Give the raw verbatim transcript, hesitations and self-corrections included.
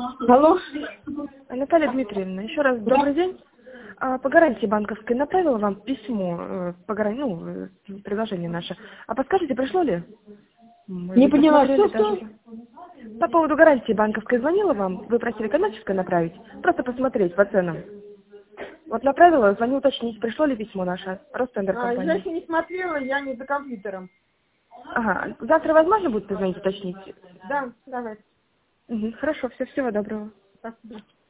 Алло. Наталья Дмитриевна, еще раз добрый день. А, По гарантии банковской направила вам письмо, э, по гарантии, ну, э, предложение наше. А подскажите, пришло ли? Может Не быть, поняла, посмотрели что, что? даже. По поводу гарантии банковской звонила вам, вы просили коммерческое направить, просто посмотреть по ценам. Вот направила, звоню уточнить, пришло ли письмо наше, Ростендер А, я компания. еще не смотрела, я не за компьютером. Ага, завтра возможно будет позвонить уточнить? Да, давай. Угу, хорошо, все, всего доброго. Спасибо.